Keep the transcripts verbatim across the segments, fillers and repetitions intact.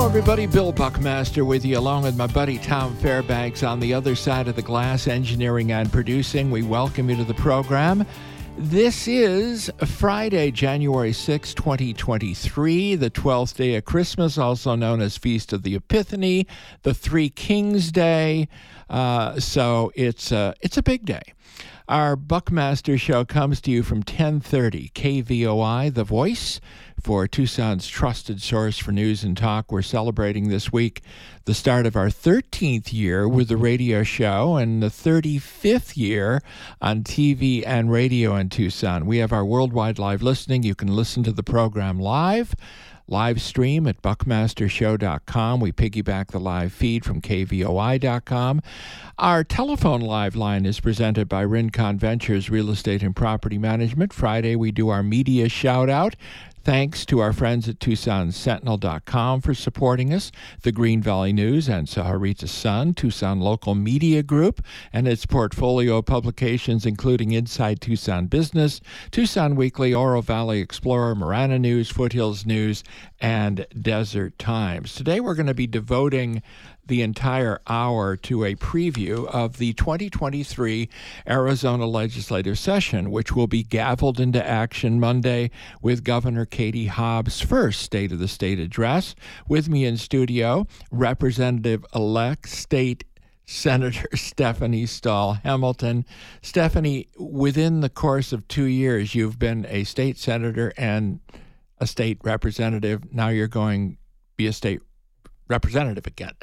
Hello, everybody. Bill Buckmaster with you, along with my buddy Tom Fairbanks on the other side of the glass, engineering and producing. We welcome you to the program. This is Friday, January sixth, twenty twenty-three, the twelfth day of Christmas, also known as Feast of the Epiphany, the Three Kings Day. Uh, so it's, uh, it's a big day. Our Buckmaster show comes to you from ten thirty K V O I, The Voice, for Tucson's trusted source for news and talk. We're celebrating this week the start of our thirteenth year with the radio show and the thirty-fifth year on T V and radio in Tucson. We have our worldwide live listening. You can listen to the program live. Live stream at buckmaster show dot com. We piggyback the live feed from K V O I dot com. Our telephone live line is presented by Rincon Ventures Real Estate and Property Management. Friday, we do our media shout-out. Thanks to our friends at Tucson Sentinel dot com for supporting us, the Green Valley News and Saharita Sun, Tucson Local Media Group, and its portfolio of publications, including Inside Tucson Business, Tucson Weekly, Oro Valley Explorer, Marana News, Foothills News, and Desert Times. Today we're going to be devoting the entire hour to a preview of the twenty twenty-three Arizona legislative session, which will be gavelled into action Monday with Governor Katie Hobbs' first State of the State address. With me in studio, Representative-elect State Senator Stephanie Stahl Hamilton. Stephanie, within the course of two years, you've been a state senator and a state representative. Now you're going to be a state representative again.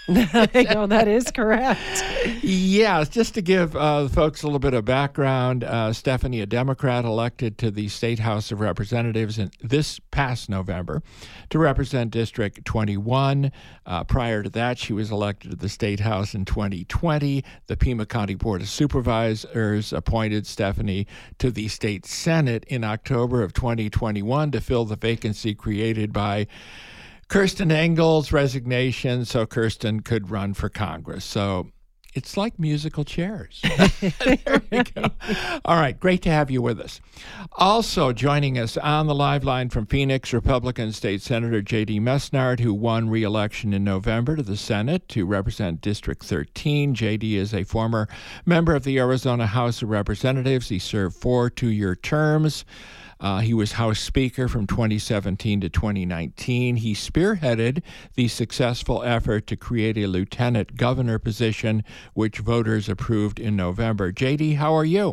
I know that is correct. Yeah, just to give uh, folks a little bit of background, uh, Stephanie, a Democrat elected to the State House of Representatives in this past November to represent District twenty-one. Uh, prior to that, she was elected to the State House in twenty twenty. The Pima County Board of Supervisors appointed Stephanie to the State Senate in October of twenty twenty-one to fill the vacancy created by Kirsten Engel's resignation, so Kirsten could run for Congress. So it's like musical chairs. There we go. All right, great to have you with us. Also joining us on the live line from Phoenix, Republican State Senator J D Mesnard, who won re-election in November to the Senate to represent District thirteen. J D is a former member of the Arizona House of Representatives. He served four two-year terms. Uh, he was House Speaker from twenty seventeen to twenty nineteen. He spearheaded the successful effort to create a lieutenant governor position, which voters approved in November. J D, how are you?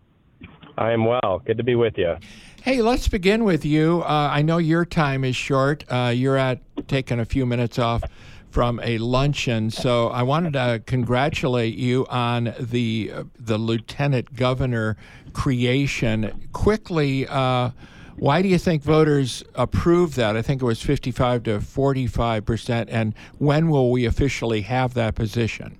I am well. Good to be with you. Hey, let's begin with you. Uh, I know your time is short. Uh, you're at taking a few minutes off from a luncheon, so I wanted to congratulate you on the uh, the lieutenant governor creation. Quickly, uh, why do you think voters approved that? I think it was fifty-five to forty-five percent, and when will we officially have that position?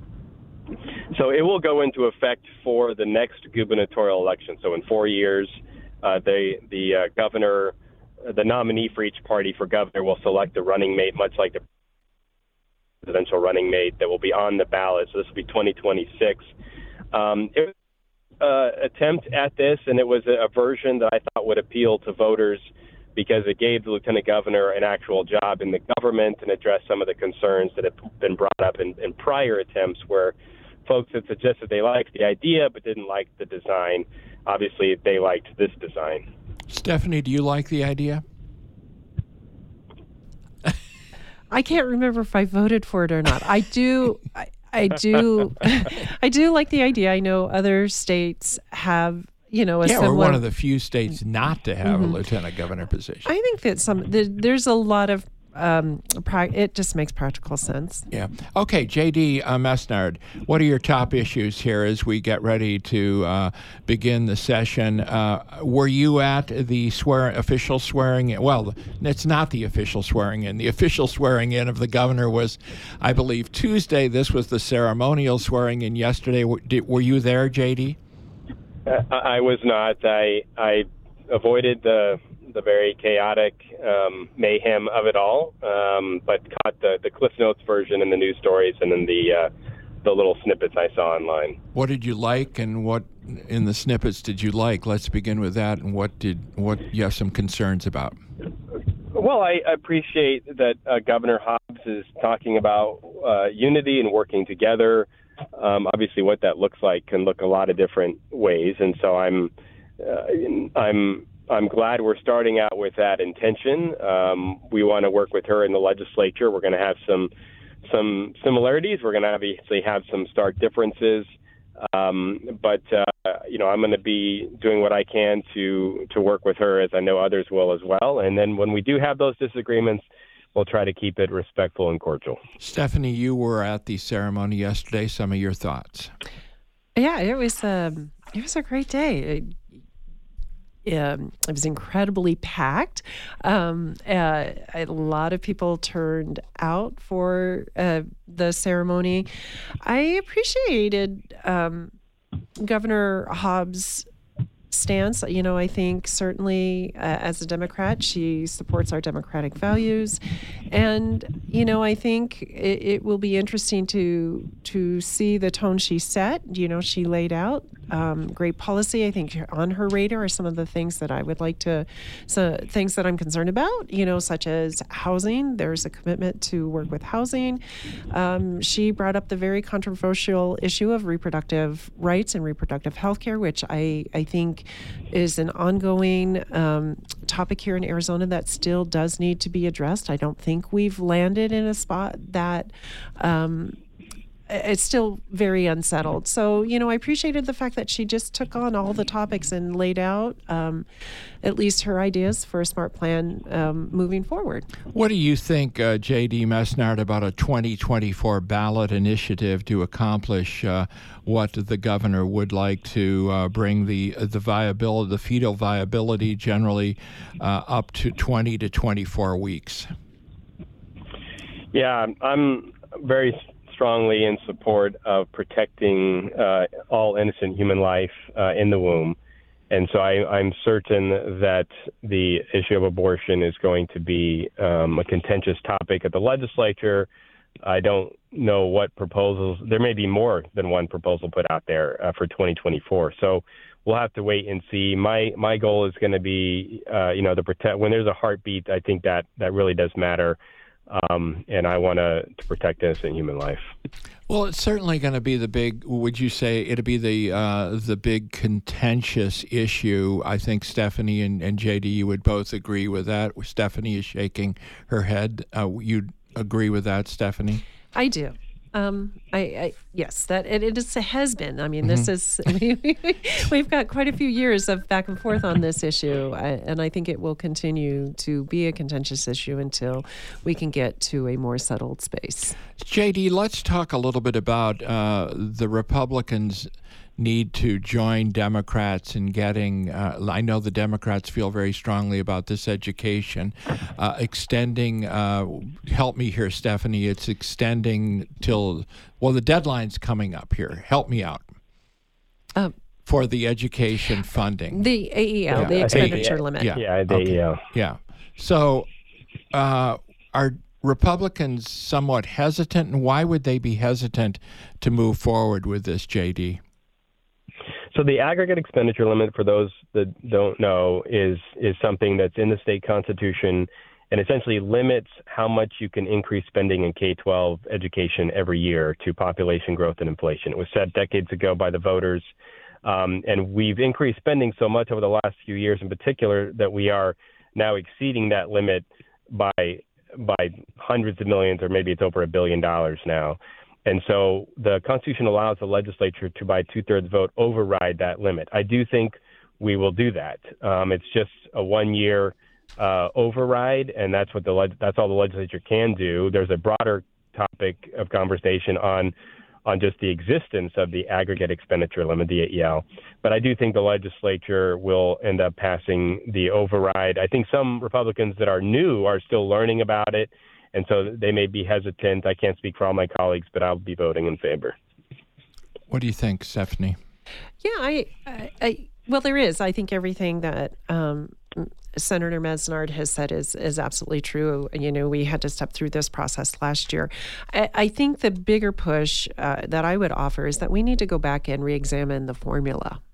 So it will go into effect for the next gubernatorial election. So in four years, uh, they, the uh, governor, the nominee for each party for governor will select a running mate, much like the presidential running mate that will be on the ballot. So this will be twenty twenty-six. Um, it was an uh, attempt at this, and it was a, a version that I thought would appeal to voters because it gave the lieutenant governor an actual job in the government and addressed some of the concerns that have been brought up in, in prior attempts where folks had suggested they liked the idea but didn't like the design. Obviously, they liked this design. Stephanie, do you like the idea? I can't remember if I voted for it or not. I do, I, I do, I do like the idea. I know other states have, you know, a yeah, similar. we're one of the few states not to have Mm-hmm. a lieutenant governor position. I think that some there, there's a lot of. Um, pra- it just makes practical sense. Yeah. Okay, J D uh, Mesnard, what are your top issues here as we get ready to uh, begin the session? Uh, were you at the swear official swearing in? Well, it's not the official swearing in. The official swearing in of the governor was, I believe, Tuesday. This was the ceremonial swearing in yesterday. W- did, were you there, J D? Uh, I was not. I I avoided the the very chaotic um, mayhem of it all, um, but caught the, the Cliff Notes version in the news stories and in the uh, the little snippets I saw online. What did you like, and what in the snippets did you like? Let's begin with that. And what did what you have some concerns about? Well, I appreciate that uh, Governor Hobbs is talking about uh, unity and working together. Um, obviously, what that looks like can look a lot of different ways, and so I'm uh, I'm I'm glad we're starting out with that intention. Um, we want to work with her in the legislature. We're going to have some some similarities. We're going to obviously have some stark differences. Um, but, uh, you know, I'm going to be doing what I can to to work with her, as I know others will as well. And then when we do have those disagreements, we'll try to keep it respectful and cordial. Stephanie, you were at the ceremony yesterday. Some of your thoughts? Yeah, it was um, it was a great day. It, Um, it was incredibly packed. Um, uh, a lot of people turned out for uh, the ceremony. I appreciated um, Governor Hobbs' stance. You know, I think certainly uh, as a Democrat, she supports our democratic values. And, you know, I think it, it will be interesting to to see the tone she set. You know, she laid out um, great policy. I think on her radar are some of the things that I would like to, so things that I'm concerned about, you know, such as housing. There's a commitment to work with housing. Um, she brought up the very controversial issue of reproductive rights and reproductive health care, which I, I think is an ongoing um, topic here in Arizona that still does need to be addressed. I don't think we've landed in a spot that um, it's still very unsettled. So, you know, I appreciated the fact that she just took on all the topics and laid out um, at least her ideas for a smart plan um, moving forward. What do you think, uh, J D Mesnard, about a twenty twenty-four ballot initiative to accomplish uh, what the governor would like to uh, bring the the viability, the fetal viability generally uh, up to twenty to twenty-four weeks? Yeah, I'm very strongly in support of protecting uh, all innocent human life uh, in the womb. And so I, I'm certain that the issue of abortion is going to be um, a contentious topic at the legislature. I don't know what proposals, there may be more than one proposal put out there uh, for twenty twenty-four. So we'll have to wait and see. My my goal is going to be, uh, you know, to protect, when there's a heartbeat, I think that, that really does matter. Um, and I want to protect innocent human life. Well, it's certainly going to be the big, would you say, it'll be the uh, the big contentious issue. I think Stephanie and, and J D, you would both agree with that. Stephanie is shaking her head. Uh, you'd agree with that, Stephanie? I do. Um, I, I yes, that it, it is, has been. I mean, this mm-hmm. is we, we, we've got quite a few years of back and forth on this issue, I, and I think it will continue to be a contentious issue until we can get to a more settled space. J D, let's talk a little bit about uh, the Republicans' need to join Democrats in getting, uh, I know the Democrats feel very strongly about this education, uh, extending, uh, help me here, Stephanie, it's extending till, well, the deadline's coming up here. Help me out. Um, for the education funding. The A E L, yeah. the expenditure limit. Yeah, yeah the okay. A E L. Yeah. So uh, are Republicans somewhat hesitant, and why would they be hesitant to move forward with this, J D? So the aggregate expenditure limit, for those that don't know, is is something that's in the state constitution and essentially limits how much you can increase spending in K twelve education every year to population growth and inflation. It was set decades ago by the voters, um, and we've increased spending so much over the last few years in particular that we are now exceeding that limit by by hundreds of millions, or maybe it's over a billion dollars now. And so the Constitution allows the legislature to, by two-thirds vote, override that limit. I do think we will do that. Um, it's just a one-year uh, override, and that's what the leg- that's all the legislature can do. There's a broader topic of conversation on on just the existence of the aggregate expenditure limit, the A E L. But I do think the legislature will end up passing the override. I think some Republicans that are new are still learning about it, and so they may be hesitant. I can't speak for all my colleagues, but I'll be voting in favor. What do you think, Stephanie? Yeah, I, I, I well, there is. I think everything that um, Senator Mesnard has said is is absolutely true. You know, we had to step through this process last year. I, I think the bigger push uh, that I would offer is that we need to go back and reexamine the formula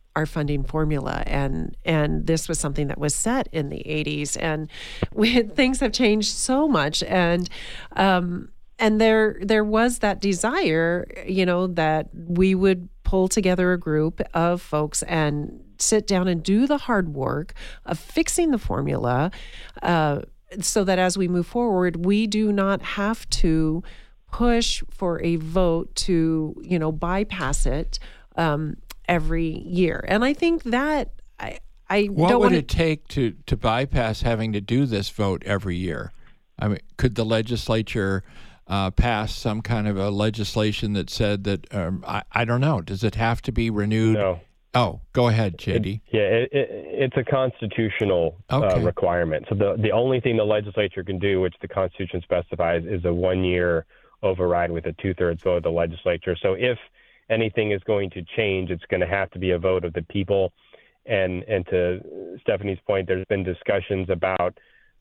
our funding formula, and and this was something that was set in the eighties, and we, things have changed so much, and um, and there there was that desire, you know, that we would pull together a group of folks and sit down and do the hard work of fixing the formula, uh, so that as we move forward, we do not have to push for a vote to, you know, bypass it um, every year. And I think that I, I what don't would want it take to, to bypass having to do this vote every year? I mean, could the legislature uh, pass some kind of a legislation that said that, um, I, I don't know, does it have to be renewed? No. Oh, go ahead, J D. It, yeah, it, it, it's a constitutional Okay. uh, requirement. So the, the only thing the legislature can do, which the Constitution specifies, is a one-year override with a two-thirds vote of the legislature. So if anything is going to change, it's going to have to be a vote of the people. And and to Stephanie's point, there's been discussions about,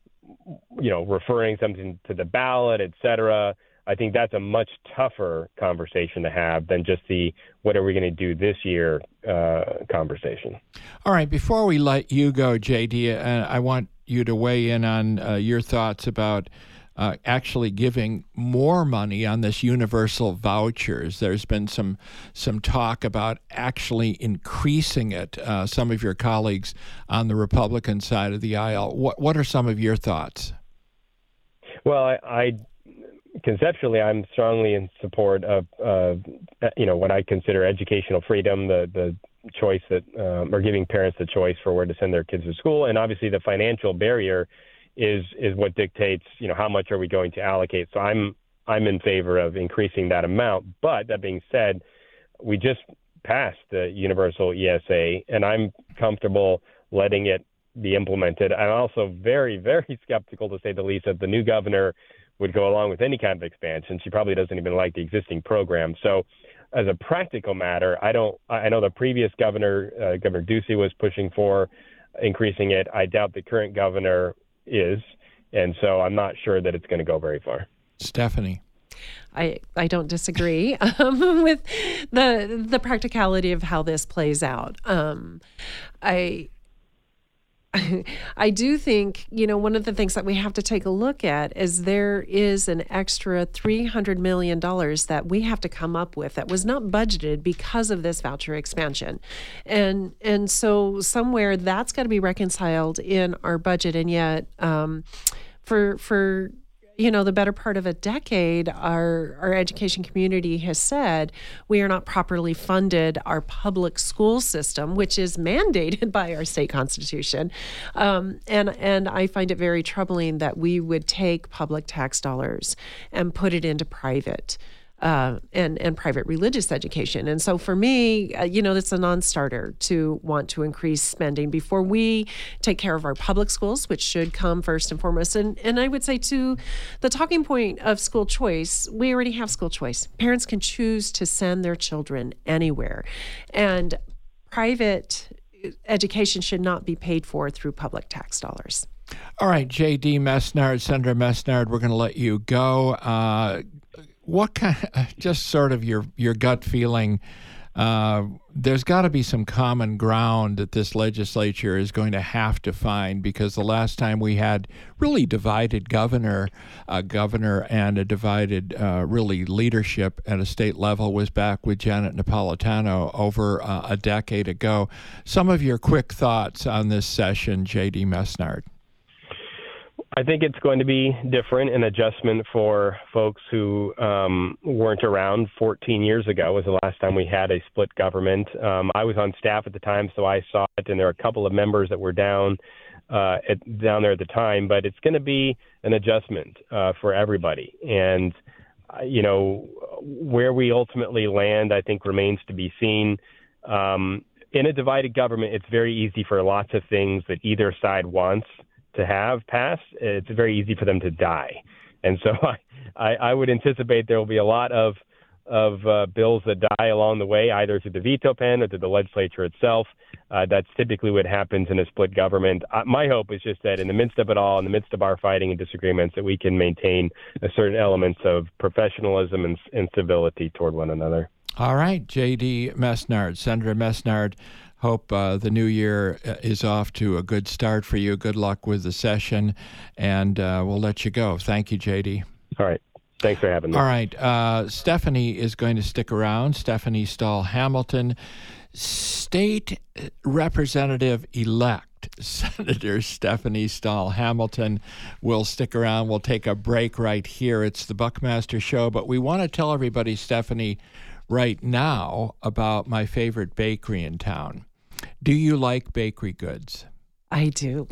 you know, referring something to the ballot, et cetera. I think that's a much tougher conversation to have than just the what are we going to do this year uh, conversation. All right, before we let you go, J D, uh, I want you to weigh in on uh, your thoughts about Uh, actually giving more money on this universal vouchers. There's been some some talk about actually increasing it. Uh, some of your colleagues on the Republican side of the aisle. What what are some of your thoughts? Well, I, I conceptually, I'm strongly in support of uh, you know what I consider educational freedom, the the choice that um, or giving parents the choice for where to send their kids to school, and obviously the financial barrier is is what dictates, you know, how much are we going to allocate. So I'm I'm in favor of increasing that amount. But that being said, we just passed the universal E S A, and I'm comfortable letting it be implemented. I'm also very, very skeptical, to say the least, that the new governor would go along with any kind of expansion. She probably doesn't even like the existing program. So as a practical matter, I don't I know the previous governor, uh, Governor Ducey, was pushing for increasing it. I doubt the current governor is, and so I'm not sure that it's going to go very far. Stephanie. I, I don't disagree um, with the the practicality of how this plays out. Um, I I do think, you know, one of the things that we have to take a look at is there is an extra three hundred million dollars that we have to come up with that was not budgeted because of this voucher expansion. And and so somewhere that's got to be reconciled in our budget. And yet um, for for you know, the better part of a decade, our, our education community has said we are not properly funded our public school system, which is mandated by our state constitution. Um, and, and I find it very troubling that we would take public tax dollars and put it into private Uh, and, and private religious education. And so for me, uh, you know, it's a non-starter to want to increase spending before we take care of our public schools, which should come first and foremost. And, and I would say, too, the talking point of school choice, we already have school choice. Parents can choose to send their children anywhere. And private education should not be paid for through public tax dollars. All right, J D Mesnard, Senator Mesnard, we're going to let you go. Uh, What kind of, just sort of your, your gut feeling, uh, there's got to be some common ground that this legislature is going to have to find, because the last time we had really divided governor, uh, governor and a divided uh, really leadership at a state level was back with Janet Napolitano over uh, a decade ago. Some of your quick thoughts on this session, J D Mesnard. I think it's going to be different, an adjustment for folks who um, weren't around fourteen years ago was the last time we had a split government. Um, I was on staff at the time, so I saw it, and there were a couple of members that were down uh, at, down there at the time. But it's going to be an adjustment uh, for everybody. And, uh, you know, where we ultimately land, I think, remains to be seen. Um, in a divided government, it's very easy for lots of things that either side wants to have passed. It's very easy for them to die. And so I, I, I would anticipate there will be a lot of of uh, bills that die along the way, either through the veto pen or through the legislature itself. Uh, that's typically what happens in a split government. Uh, my hope is just that in the midst of it all, in the midst of our fighting and disagreements, that we can maintain a certain elements of professionalism and, and civility toward one another. All right, J D Mesnard, Senator Mesnard, Hope uh, the new year is off to a good start for you. Good luck with the session, and uh, we'll let you go. Thank you, J D. All right. Thanks for having me. All right. Uh, Stephanie is going to stick around. Stephanie Stahl Hamilton, State Representative-elect. Senator Stephanie Stahl Hamilton will stick around. We'll take a break right here. It's the Buckmaster Show, but we want to tell everybody, Stephanie, right now about my favorite bakery in town. Do you like bakery goods? I do.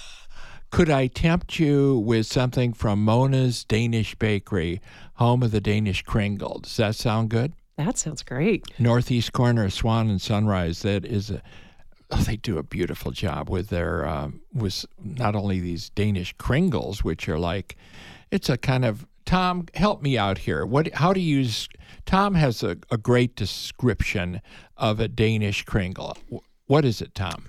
Could I tempt you with something from Mona's Danish Bakery, home of the Danish Kringle? Does that sound good? That sounds great. Northeast corner of Swan and Sunrise. That is a Oh, they do a beautiful job with their um, with not only these Danish Kringles, which are like, it's a kind of, Tom, help me out here. What? How do you use? Tom has a, a great description of a Danish Kringle. What is it, Tom?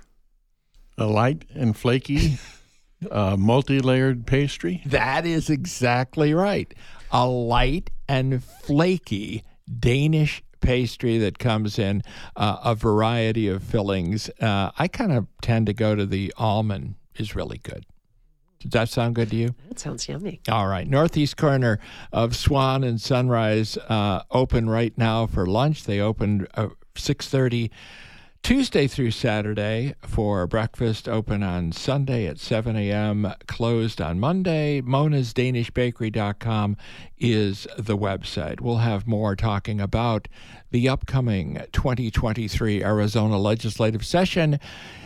A light and flaky, uh, multi-layered pastry. That is exactly right. A light and flaky Danish pastry that comes in uh, a variety of fillings. Uh, I kind of tend to go to the almond is really good. Does that sound good to you? That sounds yummy. All right. Northeast corner of Swan and Sunrise, uh, open right now for lunch. They opened uh, six thirty Tuesday through Saturday for breakfast, open on Sunday at seven a.m., closed on Monday. Monas Danish Bakery dot com is the website. We'll have more talking about the upcoming twenty twenty-three Arizona legislative session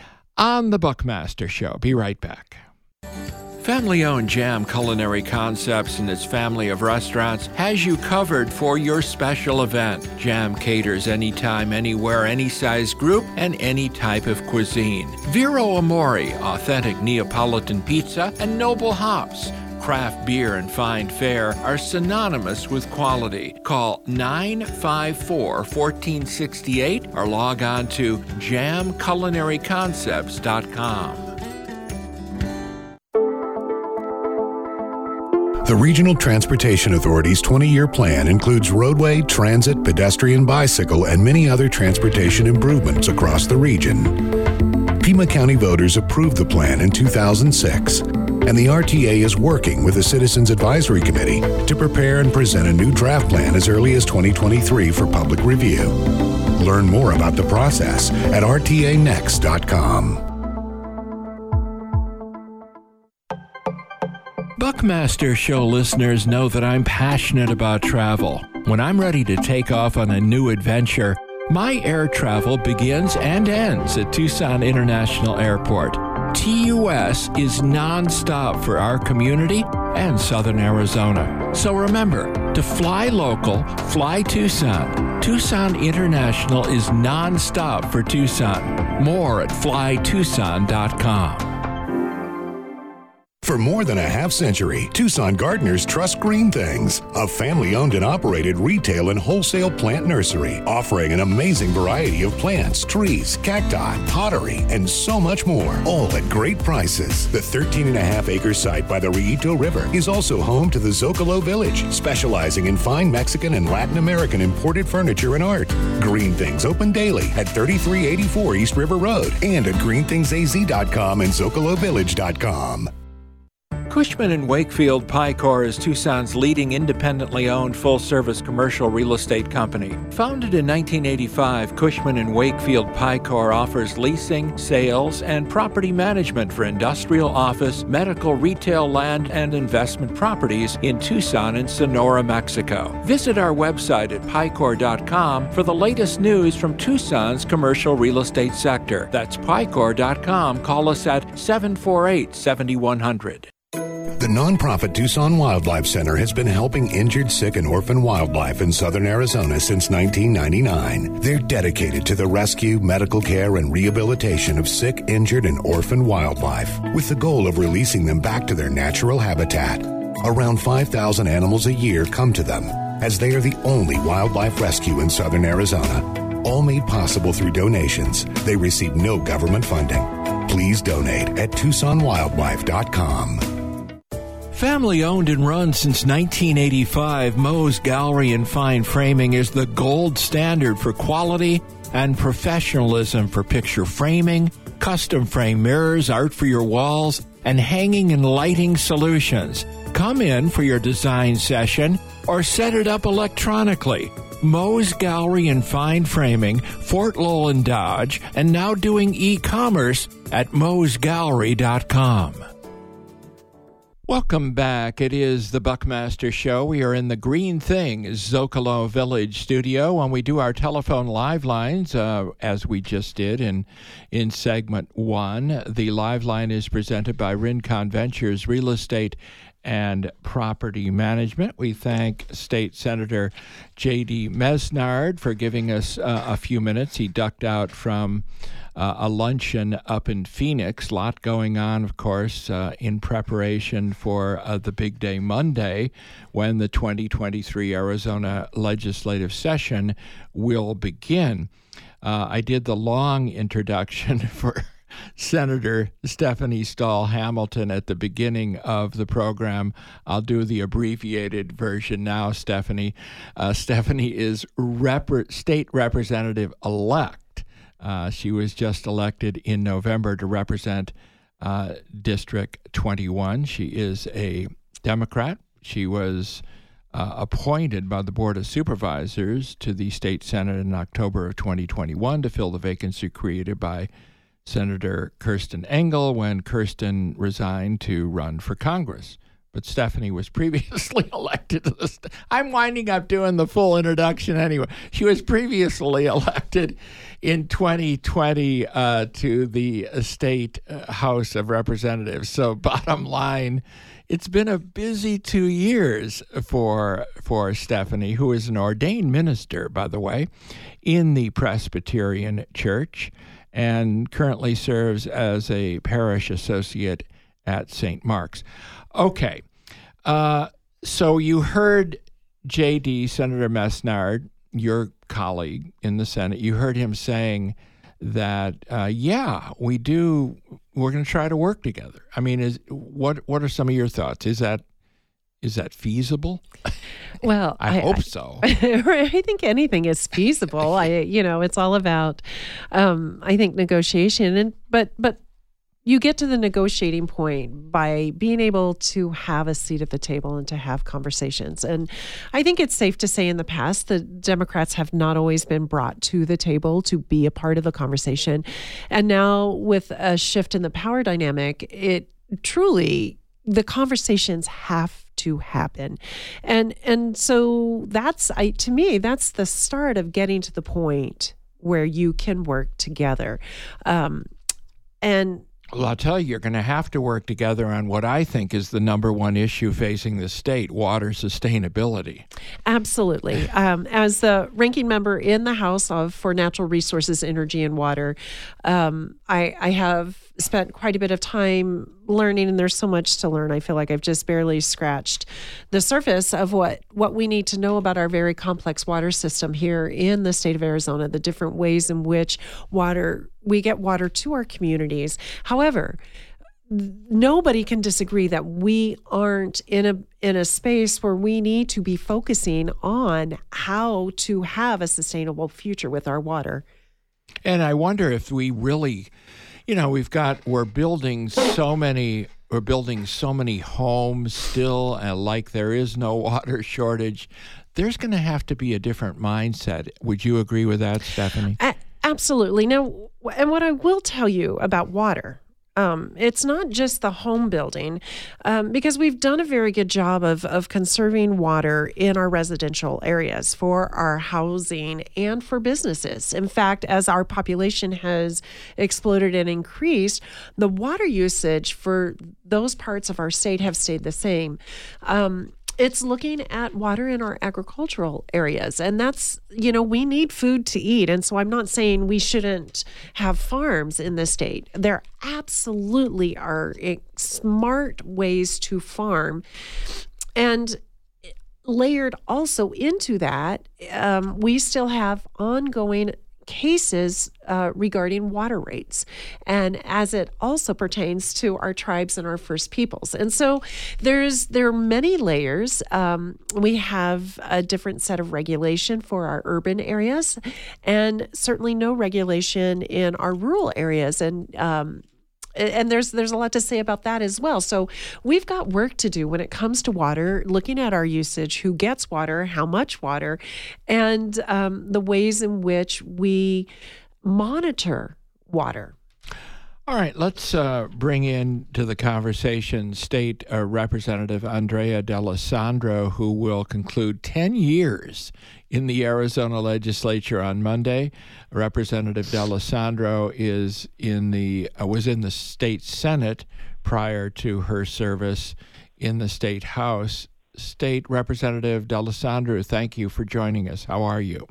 on the Buckmaster Show. Be right back. Family-owned Jam Culinary Concepts and its family of restaurants has you covered for your special event. Jam caters anytime, anywhere, any size group, and any type of cuisine. Vero Amore, authentic Neapolitan pizza, and Noble Hops. Craft beer and fine fare are synonymous with quality. Call nine five four, one four six eight or log on to jam culinary concepts dot com. The Regional Transportation Authority's twenty-year plan includes roadway, transit, pedestrian, bicycle, and many other transportation improvements across the region. Pima County voters approved the plan in two thousand six, and the R T A is working with the Citizens Advisory Committee to prepare and present a new draft plan as early as twenty twenty-three for public review. Learn more about the process at r t a next dot com. Buckmaster Show listeners know that I'm passionate about travel. When I'm ready to take off on a new adventure, my air travel begins and ends at Tucson International Airport. T U S is nonstop for our community and Southern Arizona. So remember, to fly local, fly Tucson. Tucson International is nonstop for Tucson. More at fly tucson dot com. For more than a half century, Tucson gardeners trust Green Things, a family-owned and operated retail and wholesale plant nursery, offering an amazing variety of plants, trees, cacti, pottery, and so much more, all at great prices. The thirteen and a half acre site by the Rillito River is also home to the Zocalo Village, specializing in fine Mexican and Latin American imported furniture and art. Green Things open daily at thirty-three eighty-four East River Road and at green things a z dot com and zocalo village dot com. Cushman and Wakefield Picor is Tucson's leading independently owned full-service commercial real estate company. Founded in nineteen eighty-five, Cushman and Wakefield Picor offers leasing, sales, and property management for industrial, office, medical, retail, land, and investment properties in Tucson and Sonora, Mexico. Visit our website at picor dot com for the latest news from Tucson's commercial real estate sector. That's picor dot com. Call us at seven four eight, seven one zero zero. The nonprofit Tucson Wildlife Center has been helping injured, sick, and orphan wildlife in southern Arizona since nineteen ninety-nine. They're dedicated to the rescue, medical care, and rehabilitation of sick, injured, and orphan wildlife, with the goal of releasing them back to their natural habitat. Around five thousand animals a year come to them, as they are the only wildlife rescue in southern Arizona. All made possible through donations. They receive no government funding. Please donate at tucson wildlife dot com. Family owned and run since nineteen eighty-five, Moe's Gallery and Fine Framing is the gold standard for quality and professionalism for picture framing, custom frame mirrors, art for your walls, and hanging and lighting solutions. Come in for your design session or set it up electronically. Moe's Gallery and Fine Framing, Fort Lowell and Dodge, and now doing e-commerce at moes gallery dot com. Welcome back. It is the Buckmaster Show. We are in the Green Thing Zocalo Village studio, and we do our telephone live lines, uh, as we just did in in segment one. The live line is presented by Rincon Ventures Real Estate and Property Management. We thank State Senator J D Mesnard for giving us uh, a few minutes. He ducked out from uh, a luncheon up in Phoenix. A lot going on, of course, uh, in preparation for uh, the big day Monday when the twenty twenty-three Arizona legislative session will begin. Uh, I did the long introduction for Senator Stephanie Stahl Hamilton at the beginning of the program. I'll do the abbreviated version now, Stephanie. Uh, Stephanie is rep- state representative-elect. Uh, she was just elected in November to represent uh, District twenty-one. She is a Democrat. She was uh, appointed by the Board of Supervisors to the State Senate in October of twenty twenty-one to fill the vacancy created by Senator Kirsten Engel when Kirsten resigned to run for Congress. But Stephanie was previously elected to the st- I'm winding up doing the full introduction anyway. She was previously elected in twenty twenty uh, to the State uh, House of Representatives. So bottom line, it's been a busy two years for for Stephanie, who is an ordained minister, by the way, in the Presbyterian Church, and currently serves as a parish associate at Saint Mark's. Okay, uh, so you heard J D, Senator Mesnard, your colleague in the Senate, you heard him saying that, uh, yeah, we do, we're going to try to work together. I mean, is what what are some of your thoughts? Is that Is that feasible? Well, I, I hope I, so. I think anything is feasible. I, you know, it's all about, um, I think, negotiation. And but but you get to the negotiating point by being able to have a seat at the table and to have conversations. And I think it's safe to say in the past the Democrats have not always been brought to the table to be a part of the conversation. And now with a shift in the power dynamic, it truly, the conversations have to happen. And and so that's, I to me, that's the start of getting to the point where you can work together. Um, and Well, I'll tell you, you're going to have to work together on what I think is the number one issue facing the state, water sustainability. Absolutely. Um, as the ranking member in the House of for Natural Resources, Energy, and Water, um, I, I have spent quite a bit of time learning, and there's so much to learn. I feel like I've just barely scratched the surface of what, what we need to know about our very complex water system here in the state of Arizona, the different ways in which water we get water to our communities. However, nobody can disagree that we aren't in a in a space where we need to be focusing on how to have a sustainable future with our water. And I wonder if we really, you know, we've got, we're building so many, we're building so many homes still, and like there is no water shortage. There's going to have to be a different mindset. Would you agree with that, Stephanie? A- absolutely. Now, and what I will tell you about water, Um, it's not just the home building, um, because we've done a very good job of, of conserving water in our residential areas for our housing and for businesses. In fact, as our population has exploded and increased, the water usage for those parts of our state have stayed the same. Um, It's looking at water in our agricultural areas. And that's, you know, we need food to eat. And so I'm not saying we shouldn't have farms in the state. There absolutely are smart ways to farm. And layered also into that, um, we still have ongoing cases uh, regarding water rates, and as it also pertains to our tribes and our First Peoples. And so there's there are many layers. Um, we have a different set of regulation for our urban areas, and certainly no regulation in our rural areas. And um, And there's there's a lot to say about that as well. So we've got work to do when it comes to water, looking at our usage, who gets water, how much water, and um, the ways in which we monitor water. All right, let's uh, bring in to the conversation State uh, Representative Andrea D'Alessandro, who will conclude ten years in the Arizona legislature on Monday. Representative D'Alessandro is in the uh, was in the state Senate prior to her service in the state House. State Representative D'Alessandro, thank you for joining us. How are you?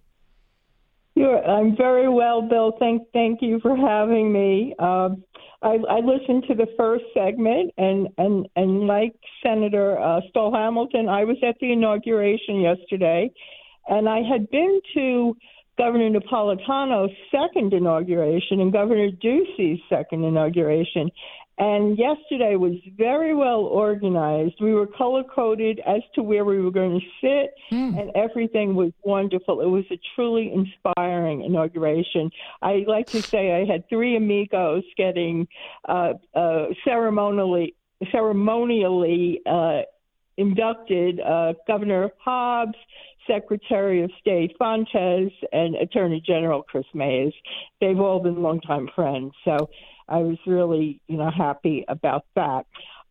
You're, I'm very well, Bill. Thank thank you for having me. Uh, I, I listened to the first segment, and, and, and like Senator uh, Stoll Hamilton, I was at the inauguration yesterday, and I had been to Governor Napolitano's second inauguration and Governor Ducey's second inauguration. And yesterday was very well organized. We were color-coded as to where we were going to sit, mm. and everything was wonderful. It was a truly inspiring inauguration. I like to say I had three amigos getting uh, uh, ceremonially, ceremonially uh, inducted, uh, Governor Hobbs, Secretary of State Fontes, and Attorney General Chris Mays. They've all been longtime friends. So I was really, you know, happy about that.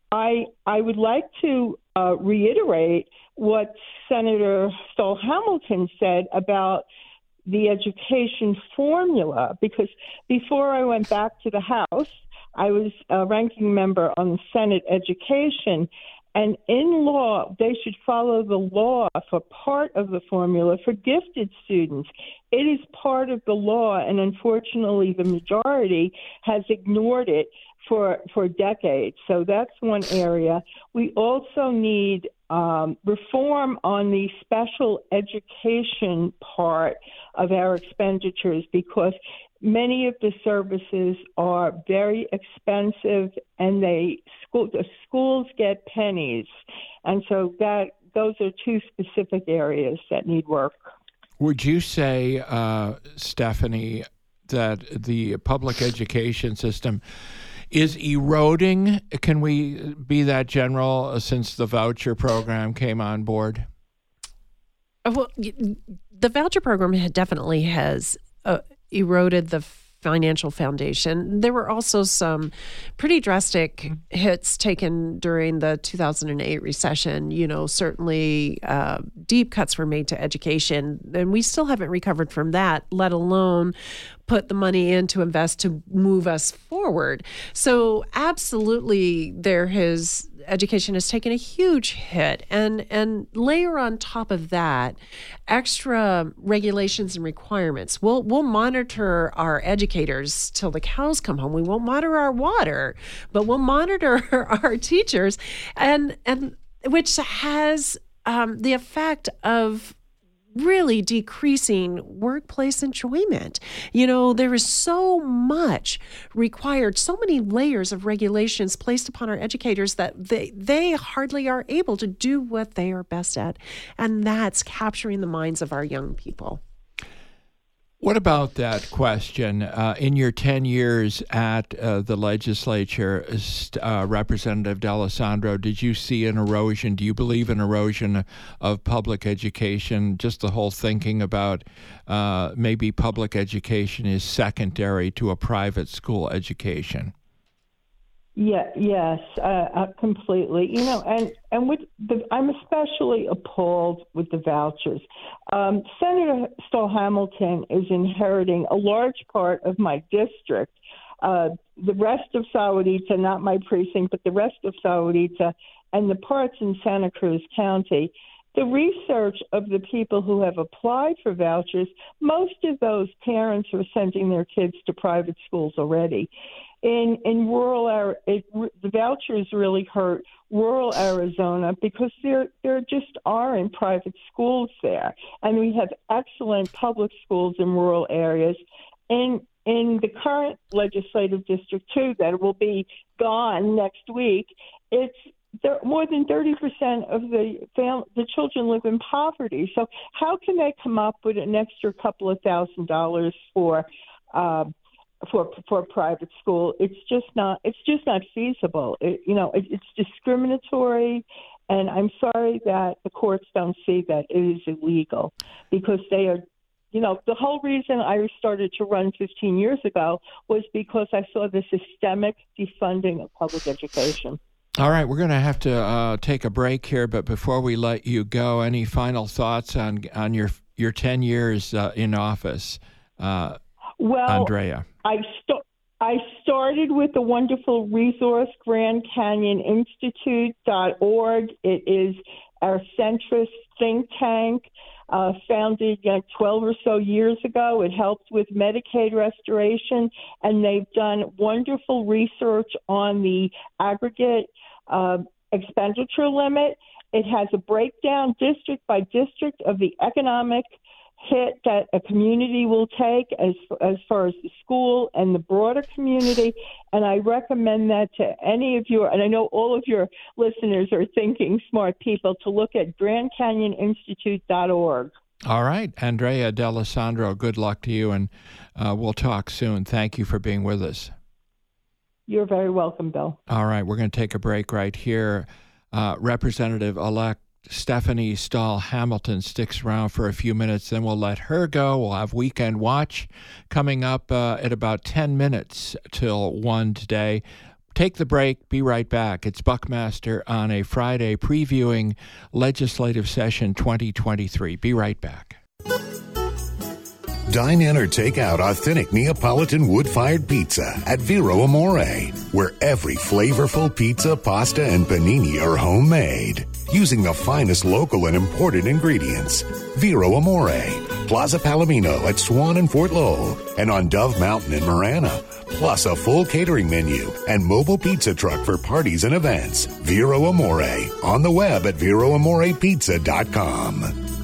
I I would like to uh, reiterate what Senator Stoll Hamilton said about the education formula, because before I went back to the House, I was a ranking member on the Senate Education. And in law, they should follow the law for part of the formula for gifted students. It is part of the law, and unfortunately, the majority has ignored it for for decades. So that's one area. We also need um, reform on the special education part of our expenditures, because many of the services are very expensive, and they school the schools get pennies, and so that those are two specific areas that need work. Would you say, uh, Stephanie, that the public education system is eroding? Can we be that general uh, since the voucher program came on board? Well, the voucher program definitely has uh, eroded the financial foundation. There were also some pretty drastic hits taken during the two thousand eight recession. You know, certainly uh, deep cuts were made to education, and we still haven't recovered from that, let alone put the money in to invest to move us forward. So absolutely, there has education has taken a huge hit, and and layer on top of that extra regulations and requirements. We'll we'll monitor our educators till the cows come home. We won't monitor our water, but we'll monitor our teachers, and and which has um, the effect of really decreasing workplace enjoyment. You know, there is so much required, so many layers of regulations placed upon our educators that they they hardly are able to do what they are best at, and that's capturing the minds of our young people. What about that question? Uh, in your ten years at uh, the legislature, uh, Representative D'Alessandro, did you see an erosion? Do you believe an erosion of public education? Just the whole thinking about uh, maybe public education is secondary to a private school education. Yeah, yes, uh, uh, completely. You know, and, and with the, I'm especially appalled with the vouchers. Um, Senator Stoll Hamilton is inheriting a large part of my district. Uh, the rest of Sahuarita, not my precinct, but the rest of Sahuarita, and the parts in Santa Cruz County. The research of the people who have applied for vouchers, most of those parents are sending their kids to private schools already. In in rural area, it, the vouchers really hurt rural Arizona because there there just aren't private schools there, and we have excellent public schools in rural areas. In in the current legislative district too, that will be gone next week, it's there, more than thirty percent of the fam- the children live in poverty. So how can they come up with an extra couple of thousand dollars for uh, for for private school? It's just not it's just not feasible. It, you know, it, it's discriminatory, and I'm sorry that the courts don't see that it is illegal, because they are. You know, the whole reason I started to run fifteen years ago was because I saw the systemic defunding of public education. All right, we're going to have to uh, take a break here, but before we let you go, any final thoughts on on your your ten years uh, in office, uh, well, Andrea? I st- I started with the wonderful resource, Grand Canyon Institute dot org. It is our centrist think tank. Uh, founded uh, twelve or so years ago. It helps with Medicaid restoration, and they've done wonderful research on the aggregate uh, expenditure limit. It has a breakdown district by district of the economic hit that a community will take as as far as the school and the broader community. And I recommend that to any of your, and I know all of your listeners are thinking smart people, to look at Grand Canyon Institute dot org. All right. Andrea D'Alessandro, good luck to you, and uh, we'll talk soon. Thank you for being with us. You're very welcome, Bill. All right. We're going to take a break right here. Uh, Representative-elect Stephanie Stahl Hamilton sticks around for a few minutes, then we'll let her go. We'll have Weekend Watch coming up uh, at about ten minutes till one today. Take the break. Be right back. It's Buckmaster on a Friday previewing legislative session twenty twenty-three. Be right back. Dine in or take out authentic Neapolitan wood-fired pizza at Vero Amore, where every flavorful pizza, pasta, and panini are homemade, using the finest local and imported ingredients. Vero Amore, Plaza Palomino at Swan and Fort Lowell, and on Dove Mountain in Marana, plus a full catering menu and mobile pizza truck for parties and events. Vero Amore, on the web at vero amore pizza dot com.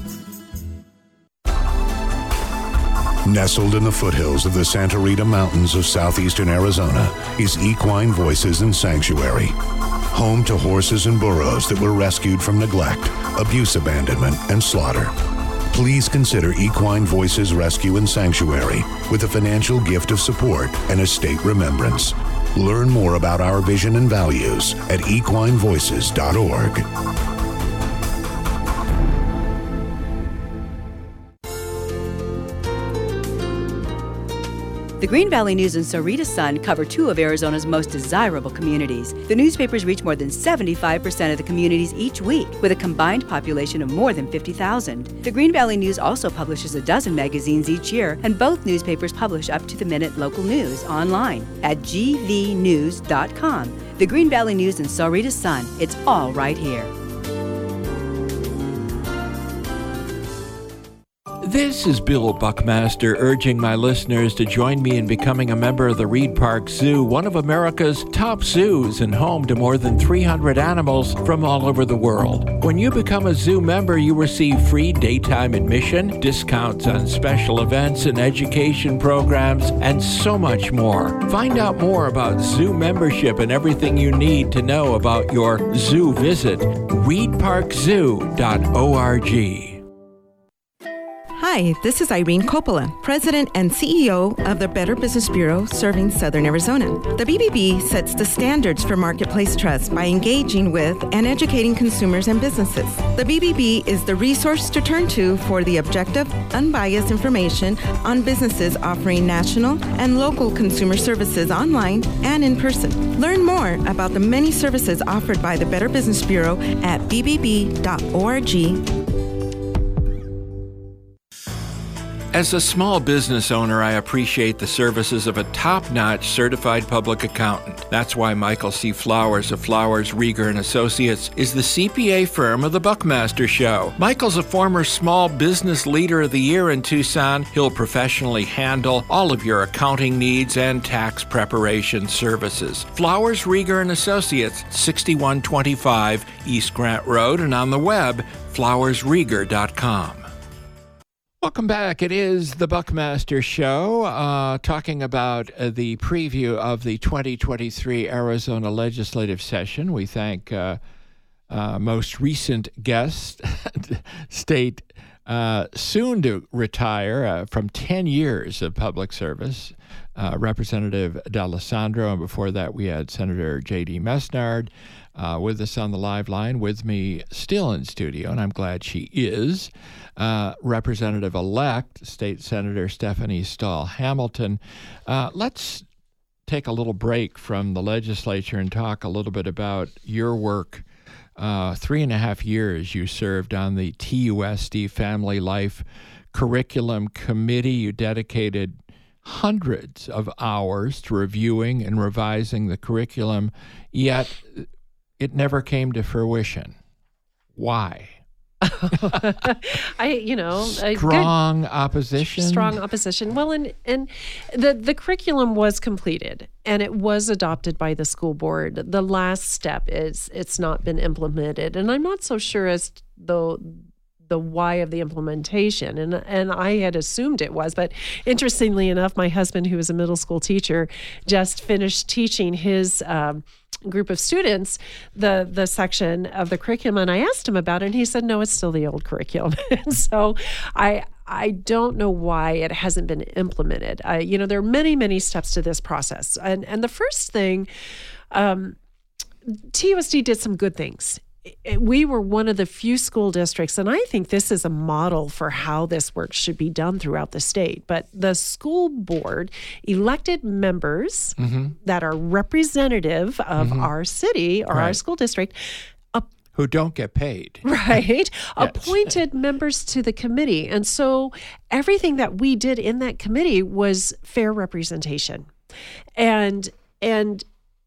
Nestled in the foothills of the Santa Rita Mountains of southeastern Arizona is Equine Voices and Sanctuary, home to horses and burros that were rescued from neglect, abuse, abandonment, and slaughter. Please consider Equine Voices Rescue and Sanctuary with a financial gift of support and a state remembrance. Learn more about our vision and values at equine voices dot org. The Green Valley News and Sahuarita Sun cover two of Arizona's most desirable communities. The newspapers reach more than seventy-five percent of the communities each week, with a combined population of more than fifty thousand. The Green Valley News also publishes a dozen magazines each year, and both newspapers publish up-to-the-minute local news online at g v news dot com. The Green Valley News and Sahuarita Sun, it's all right here. This is Bill Buckmaster urging my listeners to join me in becoming a member of the Reed Park Zoo, one of America's top zoos and home to more than three hundred animals from all over the world. When you become a zoo member, you receive free daytime admission, discounts on special events and education programs, and so much more. Find out more about zoo membership and everything you need to know about your zoo visit. reed park zoo dot org. Hi, this is Irene Coppola, President and C E O of the Better Business Bureau serving Southern Arizona. The B B B sets the standards for marketplace trust by engaging with and educating consumers and businesses. The B B B is the resource to turn to for the objective, unbiased information on businesses offering national and local consumer services online and in person. Learn more about the many services offered by the Better Business Bureau at b b b dot org. As a small business owner, I appreciate the services of a top-notch certified public accountant. That's why Michael C. Flowers of Flowers, Rieger and Associates is the C P A firm of the Buckmaster Show. Michael's a former Small Business Leader of the Year in Tucson. He'll professionally handle all of your accounting needs and tax preparation services. Flowers, Rieger and Associates, sixty-one twenty-five East Grant Road, and on the web, flowers rieger dot com. Welcome back. It is the Buckmaster Show, uh, talking about uh, the preview of the twenty twenty-three Arizona legislative session. We thank uh, uh, most recent guest, state uh, soon to retire uh, from ten years of public service, uh, Representative D'Alessandro, and before that we had Senator J D Mesnard uh, with us on the live line, with me still in studio, and I'm glad she is. Uh, Representative-elect State Senator Stephanie Stahl Hamilton. Uh, let's take a little break from the legislature and talk a little bit about your work. Uh, three and a half years you served on the T U S D Family Life Curriculum Committee. You dedicated hundreds of hours to reviewing and revising the curriculum, yet it never came to fruition. Why? I, you know, strong good, opposition. Strong opposition. Well, and and the the curriculum was completed and it was adopted by the school board. The last step is it's not been implemented, and I'm not so sure as though the why of the implementation, and and I had assumed it was, but interestingly enough, my husband, who is a middle school teacher, just finished teaching his um, group of students the the section of the curriculum, and I asked him about it, and he said, no, it's still the old curriculum. And so I I don't know why it hasn't been implemented. I, you know, there are many, many steps to this process, and and the first thing, um, T U S D did some good things. We were one of the few school districts, and I think this is a model for how this work should be done throughout the state. But the school board elected members mm-hmm. that are representative of mm-hmm. our city or right. our school district. Who don't get paid. Right. Yes. Appointed members to the committee. And so everything that we did in that committee was fair representation. And, and,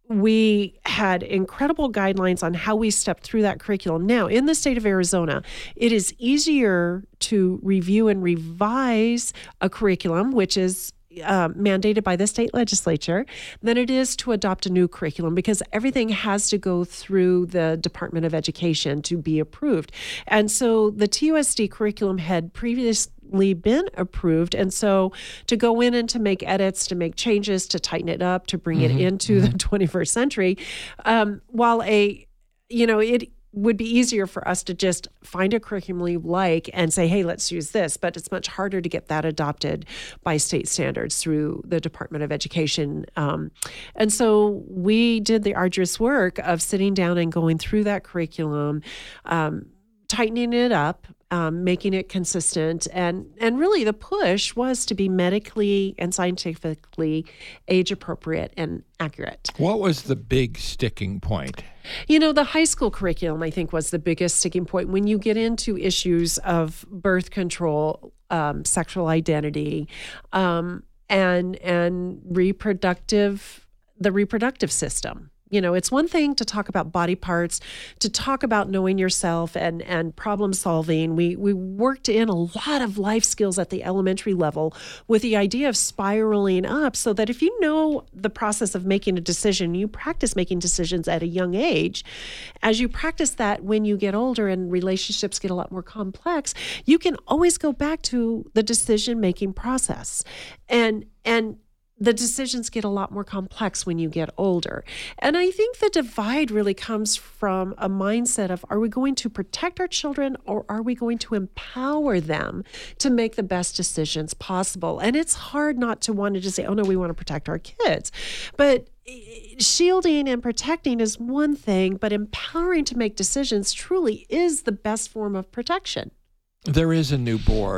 we had incredible guidelines on how we stepped through that curriculum. Now, in the state of Arizona, it is easier to review and revise a curriculum, which is uh, mandated by the state legislature, than it is to adopt a new curriculum, because everything has to go through the Department of Education to be approved. And so the T U S D curriculum had previously been approved, and so to go in and to make edits, to make changes, to tighten it up, to bring mm-hmm. it into mm-hmm. the twenty-first century, um, while a you know it would be easier for us to just find a curriculum we like and say, hey, let's use this, but it's much harder to get that adopted by state standards through the Department of Education. Um, and so we did the arduous work of sitting down and going through that curriculum, um, tightening it up, Um, making it consistent, and and really the push was to be medically and scientifically age appropriate and accurate. What was the big sticking point? You know, the high school curriculum, I think, was the biggest sticking point. When you get into issues of birth control, um, sexual identity, um, and and reproductive, the reproductive system. You know, it's one thing to talk about body parts, to talk about knowing yourself and, and problem solving. We we worked in a lot of life skills at the elementary level with the idea of spiraling up, so that if you know the process of making a decision, you practice making decisions at a young age. As you practice that when you get older and relationships get a lot more complex, you can always go back to the decision-making process. And and the decisions get a lot more complex when you get older. And I think the divide really comes from a mindset of, are we going to protect our children, or are we going to empower them to make the best decisions possible? And it's hard not to want to just say, oh no, we want to protect our kids. But shielding and protecting is one thing, but empowering to make decisions truly is the best form of protection. There is a new board.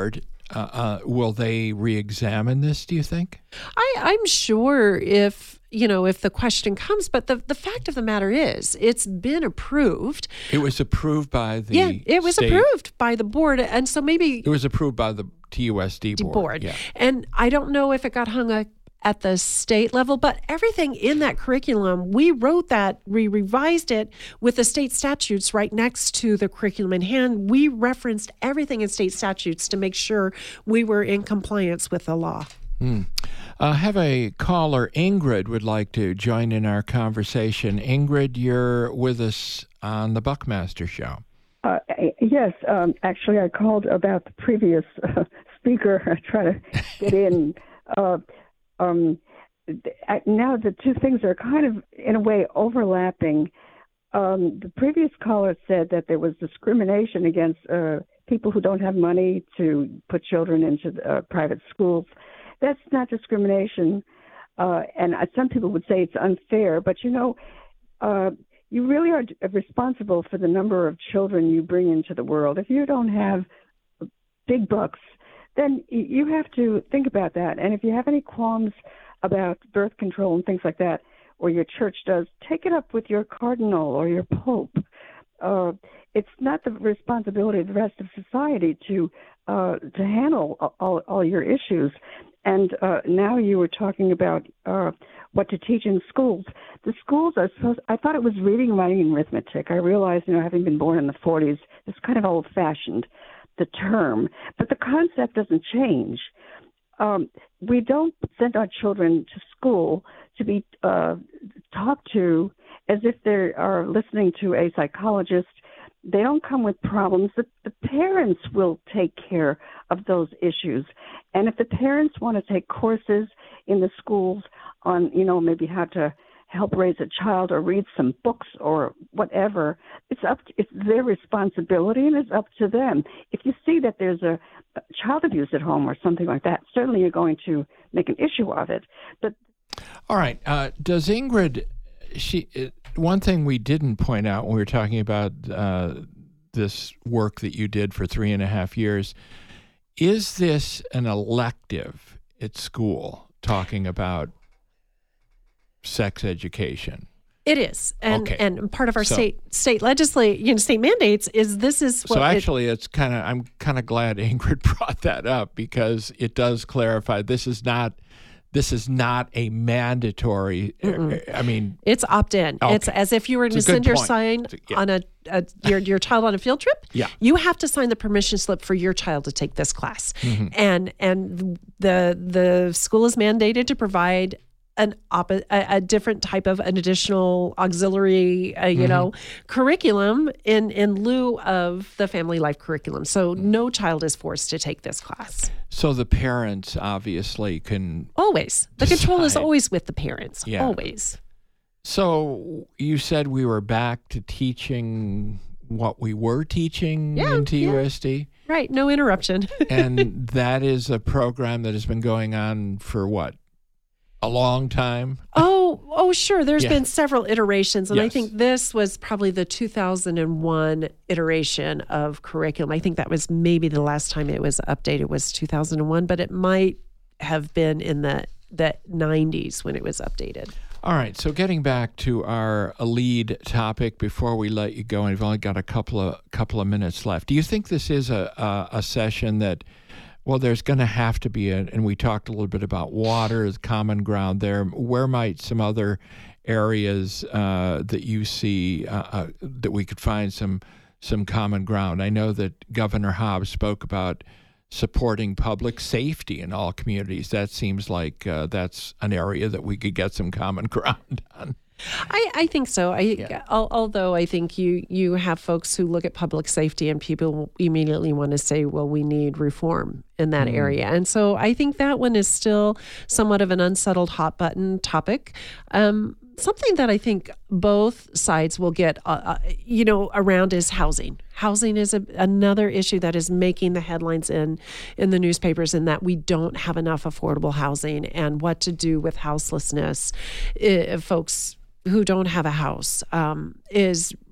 uh, uh, will they re-examine this, do you think? I, I'm sure if, you know, if the question comes, but the, the fact of the matter is it's been approved. It was approved by the Yeah, it was state. approved by the board. And so maybe It was approved by the T U S D board. board. Yeah. And I don't know if it got hung up at the state level, but everything in that curriculum, we wrote that, we revised it with the state statutes right next to the curriculum in hand. We referenced everything in state statutes to make sure we were in compliance with the law. Hmm. Uh, have a caller, Ingrid, would like to join in our conversation. Ingrid, you're with us on the Buckmaster Show. Uh, yes, um, actually, I called about the previous uh, speaker. I try to get in. Uh, um, now the two things are kind of, in a way, overlapping. Um, the previous caller said that there was discrimination against uh, people who don't have money to put children into uh, private schools. That's not discrimination, uh, and some people would say it's unfair. But you know, uh, you really are responsible for the number of children you bring into the world. If you don't have big bucks, then you have to think about that. And if you have any qualms about birth control and things like that, or your church does, take it up with your cardinal or your pope. Uh, it's not the responsibility of the rest of society to uh, to handle all, all your issues. And uh, now you were talking about uh, what to teach in schools. The schools are supposed, I thought it was reading, writing, and arithmetic. I realized, you know, having been born in the forties, it's kind of old-fashioned, the term. But the concept doesn't change. Um, we don't send our children to school to be uh, talked to as if they are listening to a psychologist. They don't come with problems. The, the parents will take care of those issues. And if the parents want to take courses in the schools on, you know, maybe how to help raise a child or read some books or whatever, it's up to, it's their responsibility and it's up to them. If you see that there's a, a child abuse at home or something like that, certainly you're going to make an issue of it. But all right, uh, does Ingrid? She one thing we didn't point out when we were talking about uh, this work that you did for three and a half years, is this an elective at school talking about sex education? It is, and Okay. and part of our So- state state legislate you know state mandates is this is what So it- actually, it's kind of I'm kind of glad Ingrid brought that up because it does clarify this is not this is not a mandatory. I mean, It's opt-in. Okay. It's as if you were to It's a good send your point. sign It's a- yeah. on a, a your your child on a field trip. Yeah. You have to sign the permission slip for your child to take this class, Mm-hmm. and and the the school is mandated to provide an op- a, a different type of an additional auxiliary, uh, you Mm-hmm. know, curriculum in in lieu of the family life curriculum. So Mm-hmm. no child is forced to take this class. so the parents obviously can. Always, the control is Decide. always with the parents. Yeah. Always. So you said we were back to teaching what we were teaching Yeah, in T U S D, Right. No interruption. and that is a program that has been going on for what? A long time. Oh, oh, sure. There's Yeah. been several iterations, and I Yes. think this was probably the two thousand one iteration of curriculum. I think that was maybe the last time it was updated was two thousand one, but it might have been in the the nineties when it was updated. All right, so getting back to our lead topic before we let you go, and we've only got a couple of couple of minutes left. Do you think this is a a, a session that, well, there's going to have to be, a, and we talked a little bit about water as common ground there. Where might some other areas uh, that you see uh, uh, that we could find some some common ground? I know that Governor Hobbs spoke about supporting public safety in all communities. That seems like uh, that's an area that we could get some common ground on. I, I think so. I, al- although I think you you have folks who look at public safety and people immediately want to say, well, we need reform in that Mm. area. And so I think that one is still somewhat of an unsettled hot button topic. Um, something that I think both sides will get, uh, uh, you know, around is housing. Housing is a, another issue that is making the headlines in in the newspapers, in that we don't have enough affordable housing, and what to do with houselessness. If folks who don't have a house um, is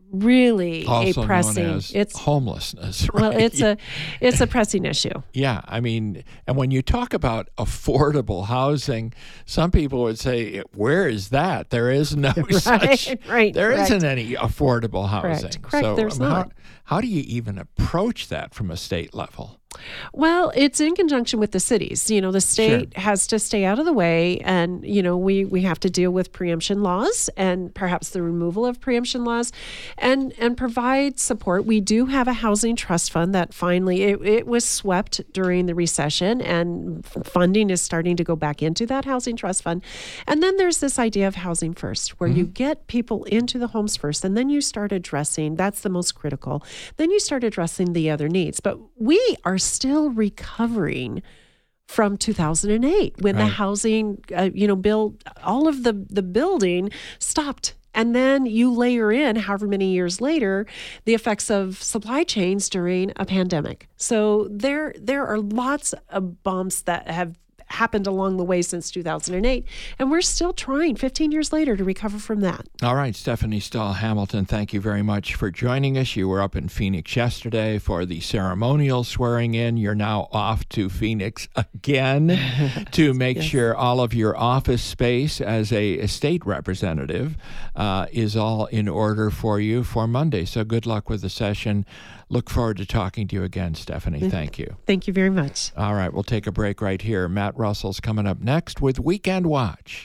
really also a pressing known as it's homelessness. Right? Well, it's a it's a pressing issue. Yeah, I mean, and when you talk about affordable housing, some people would say, "Where is that? There is no right, such. Right, there correct. isn't any affordable housing." Correct, correct. So, There's um, not. How, how do you even approach that from a state level? Well, it's in conjunction with the cities. You know, the state Sure. has to stay out of the way, and you know, we we have to deal with preemption laws and perhaps the removal of preemption laws, and and provide support. We do have a housing trust fund that finally it, it was swept during the recession, and funding is starting to go back into that housing trust fund. And then there's this idea of housing first, where mm-hmm. you get people into the homes first, and then you start addressing. That's the most critical. Then you start addressing the other needs. But we are still recovering from two thousand eight when right. the housing, uh, you know, bill, all of the, the building stopped. And then you layer in, however many years later, the effects of supply chains during a pandemic. So there, there are lots of bumps that have happened along the way since two thousand eight, and we're still trying fifteen years later to recover from that. All right, Stephanie Stahl-Hamilton, thank you very much for joining us. You were up in Phoenix yesterday for the ceremonial swearing in. You're now off to Phoenix again to make yes. sure all of your office space as a state representative uh, is all in order for you for Monday. So good luck with the session. Look forward to talking to you again, Stephanie. Thank you. Thank you very much. All right, we'll take a break right here. Matt Russell's coming up next with Weekend Watch.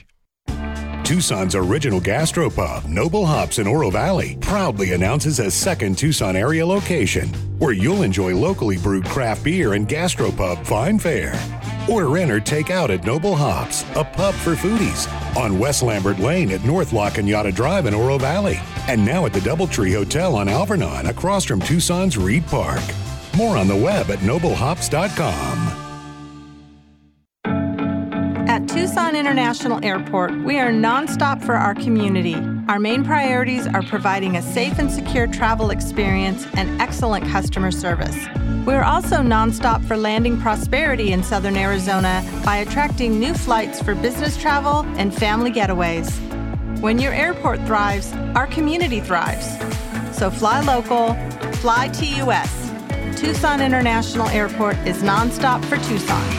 Tucson's original gastropub, Noble Hops in Oro Valley, proudly announces a second Tucson area location where you'll enjoy locally brewed craft beer and gastropub fine fare. Order in or take out at Noble Hops, a pub for foodies, on West Lambert Lane at North La Cañada Drive in Oro Valley, and now at the Doubletree Hotel on Alvernon across from Tucson's Reed Park. More on the web at noble hops dot com. At Tucson International Airport, we are nonstop for our community. Our main priorities are providing a safe and secure travel experience and excellent customer service. We're also nonstop for landing prosperity in Southern Arizona by attracting new flights for business travel and family getaways. When your airport thrives, our community thrives. So fly local, fly T U S. Tucson International Airport is nonstop for Tucson.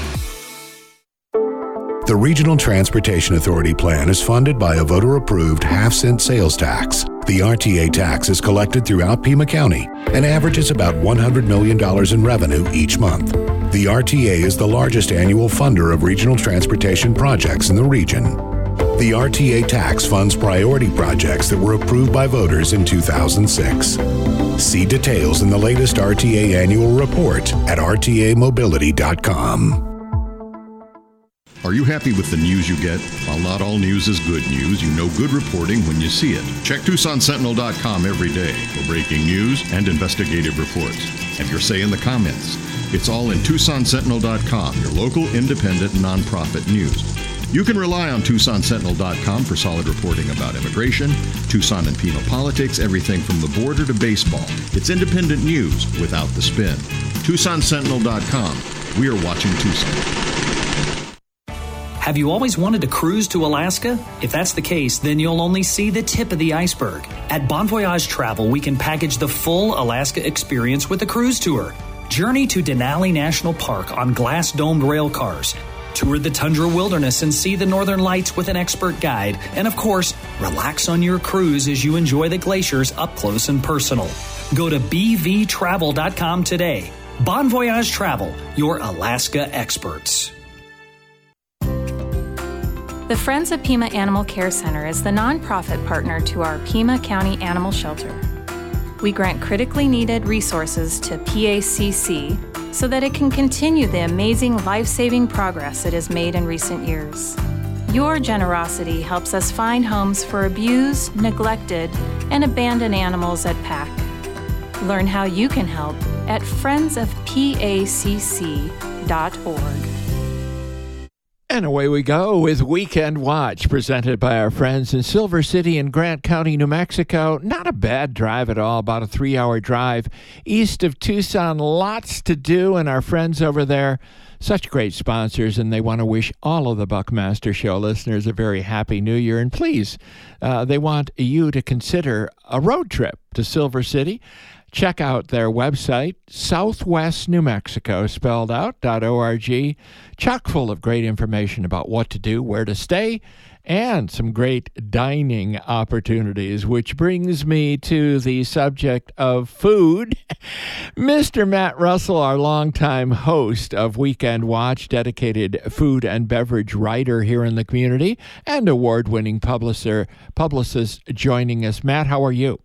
The Regional Transportation Authority plan is funded by a voter-approved half-cent sales tax. The R T A tax is collected throughout Pima County and averages about one hundred million dollars in revenue each month. The R T A is the largest annual funder of regional transportation projects in the region. The R T A tax funds priority projects that were approved by voters in two thousand six. See details in the latest R T A annual report at r t a mobility dot com. Are you happy with the news you get? While not all news is good news, you know good reporting when you see it. Check Tucson Sentinel dot com every day for breaking news and investigative reports. Have your say in the comments. It's all in Tucson Sentinel dot com, your local independent nonprofit news. You can rely on Tucson Sentinel dot com for solid reporting about immigration, Tucson and Pima politics, everything from the border to baseball. It's independent news without the spin. Tucson Sentinel dot com. We are watching Tucson. Have you always wanted to cruise to Alaska? If that's the case, then you'll only see the tip of the iceberg. At Bon Voyage Travel, we can package the full Alaska experience with a cruise tour. Journey to Denali National Park on glass-domed rail cars. Tour the tundra wilderness and see the northern lights with an expert guide. And of course, relax on your cruise as you enjoy the glaciers up close and personal. Go to b v travel dot com today. Bon Voyage Travel, your Alaska experts. The Friends of Pima Animal Care Center is the nonprofit partner to our Pima County Animal Shelter. We grant critically needed resources to P A C C so that it can continue the amazing life-saving progress it has made in recent years. Your generosity helps us find homes for abused, neglected, and abandoned animals at P A C. Learn how you can help at friends of p a c c dot org. And away we go with Weekend Watch, presented by our friends in Silver City and Grant County, New Mexico. Not a bad drive at all, about a three-hour drive east of Tucson. Lots to do, and our friends over there, such great sponsors, and they want to wish all of the Buckmaster Show listeners a very happy new year. And please, uh, they want you to consider a road trip to Silver City. Check out their website, Southwest New Mexico, spelled out, .org, chock full of great information about what to do, where to stay, and some great dining opportunities, which brings me to the subject of food. Mister Matt Russell, our longtime host of Weekend Watch, dedicated food and beverage writer here in the community, and award-winning publisher, publicist joining us. Matt, how are you?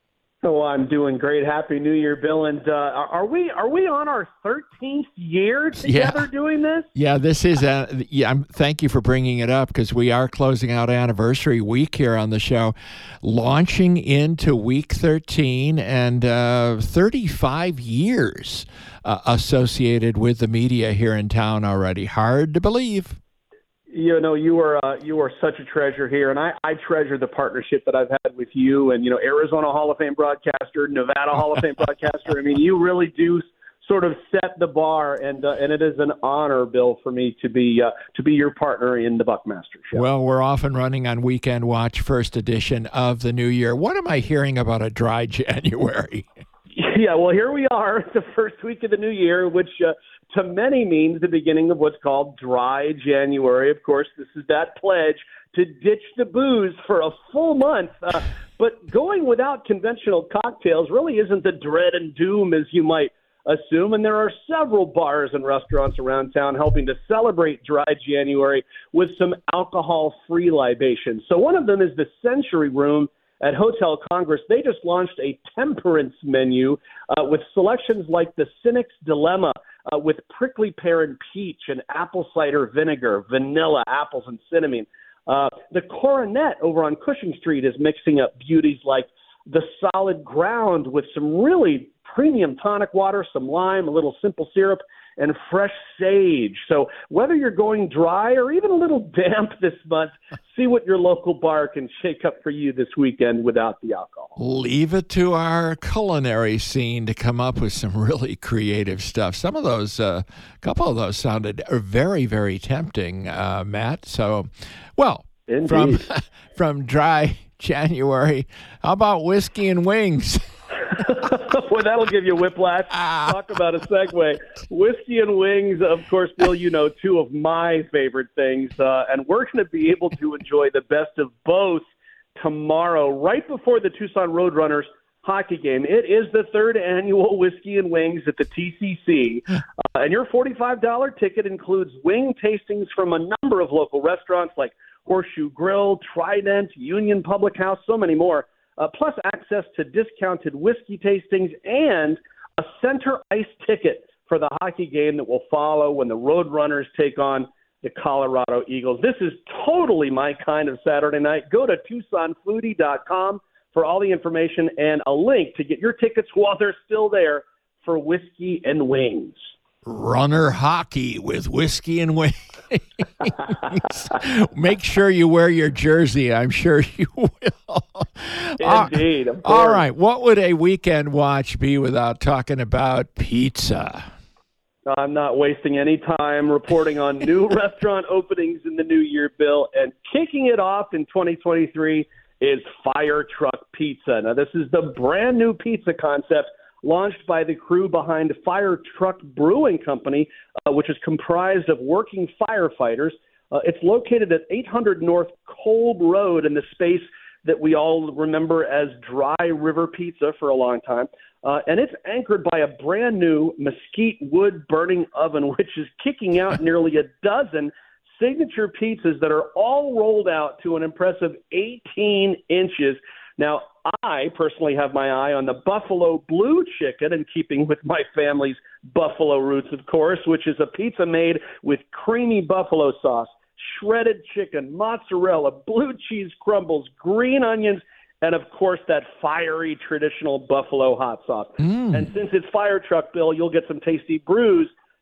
Oh, I'm doing great. Happy New Year, Bill. And uh, are we are we on our thirteenth year together yeah. doing this? Yeah, this is. A, yeah, I'm, thank you for bringing it up, because we are closing out anniversary week here on the show, launching into week thirteen, and uh, thirty-five years uh, associated with the media here in town already. Hard to believe. You know, you are uh, you are such a treasure here, and I, I treasure the partnership that I've had with you and, you know, Arizona Hall of Fame broadcaster, Nevada Hall of Fame broadcaster. I mean, you really do sort of set the bar, and uh, and it is an honor, Bill, for me to be uh, to be your partner in the Buckmaster Show. Well, we're off and running on Weekend Watch, first edition of the new year. What am I hearing about a dry January? Yeah, well, here we are, the first week of the new year, which uh, to many means the beginning of what's called dry January. Of course, this is that pledge to ditch the booze for a full month. Uh, but going without conventional cocktails really isn't the dread and doom as you might assume. And there are several bars and restaurants around town helping to celebrate dry January with some alcohol-free libations. So one of them is the Century Room at Hotel Congress. They just launched a temperance menu uh, with selections like the Cynic's Dilemma, uh, with prickly pear and peach and apple cider vinegar, vanilla, apples, and cinnamon. Uh, the Coronet over on Cushing Street is mixing up beauties like the Solid Ground with some really premium tonic water, some lime, a little simple syrup, and fresh sage. So whether you're going dry or even a little damp this month, see what your local bar can shake up for you this weekend without the alcohol. Leave it to our culinary scene to come up with some really creative stuff. Some of those, a uh, couple of those sounded very, very tempting, uh, Matt. So, well, Indeed. from from dry January, how about whiskey and wings? Well, that'll give you whiplash. Talk about a segue. Whiskey and wings, of course, Bill, you know, two of my favorite things. Uh, and we're going to be able to enjoy the best of both tomorrow, right before the Tucson Roadrunners hockey game. It is the third annual Whiskey and Wings at the T C C. Uh, and your forty-five dollars ticket includes wing tastings from a number of local restaurants like Horseshoe Grill, Trident, Union Public House, so many more. Uh, plus access to discounted whiskey tastings and a center ice ticket for the hockey game that will follow when the Roadrunners take on the Colorado Eagles. This is totally my kind of Saturday night. Go to Tucson Foodie dot com for all the information and a link to get your tickets while they're still there for Whiskey and Wings. Runner hockey with whiskey and wings. Make sure you wear your jersey. I'm sure you will. Indeed. Of course. All right. What would a weekend watch be without talking about pizza? I'm not wasting any time reporting on new restaurant openings in the new year, Bill. And kicking it off in twenty twenty-three is Fire Truck Pizza. Now, this is the brand new pizza concept launched by the crew behind Fire Truck Brewing Company, uh, which is comprised of working firefighters. Uh, it's located at eight hundred North Kolb Road in the space that we all remember as Dry River Pizza for a long time. Uh, and it's anchored by a brand new mesquite wood burning oven, which is kicking out nearly a dozen signature pizzas that are all rolled out to an impressive eighteen inches. Now, I personally have my eye on the Buffalo Blue Chicken, in keeping with my family's Buffalo roots, of course, which is a pizza made with creamy buffalo sauce, shredded chicken, mozzarella, blue cheese crumbles, green onions, and, of course, that fiery traditional buffalo hot sauce. Mm. And since it's Fire Truck, Bill, you'll get some tasty brews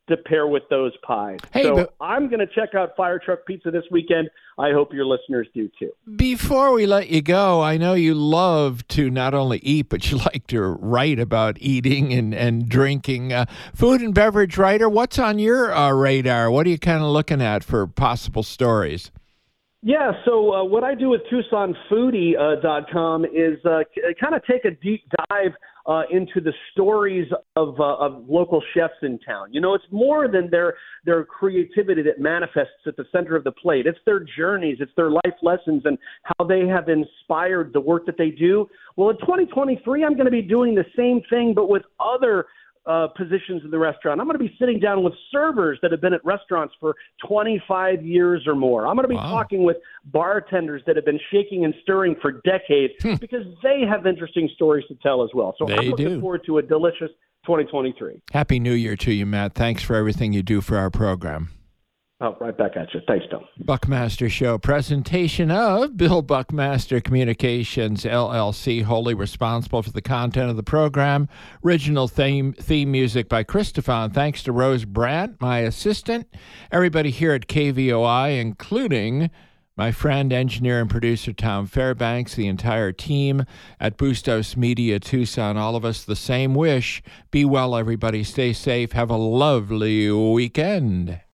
to pair with those pies. Hey, so but- I'm going to check out Fire Truck Pizza this weekend. I hope your listeners do too. Before we let you go, I know you love to not only eat, but you like to write about eating and, and drinking. Uh, food and beverage writer, what's on your uh, radar? What are you kind of looking at for possible stories? Yeah, so uh, what I do with Tucson Foodie dot com is uh, c- kind of take a deep dive uh, into the stories of, uh, of local chefs in town. You know, it's more than their their creativity that manifests at the center of the plate. It's their journeys, it's their life lessons, and how they have inspired the work that they do. Well, in twenty twenty-three, I'm going to be doing the same thing, but with other Uh, positions in the restaurant. I'm going to be sitting down with servers that have been at restaurants for twenty-five years or more. I'm going to be Wow. talking with bartenders that have been shaking and stirring for decades because they have interesting stories to tell as well. So They I'm looking do. forward to a delicious twenty twenty-three. Happy New Year to you, Matt. Thanks for everything you do for our program. Oh, right back at you. Thanks, Tom. Buckmaster Show, presentation of Bill Buckmaster Communications, L L C, wholly responsible for the content of the program. Original theme theme music by Christopher. Thanks to Rose Brandt, my assistant. Everybody here at K V O I, including my friend, engineer, and producer Tom Fairbanks, the entire team at Bustos Media Tucson, all of us the same wish. Be well, everybody. Stay safe. Have a lovely weekend.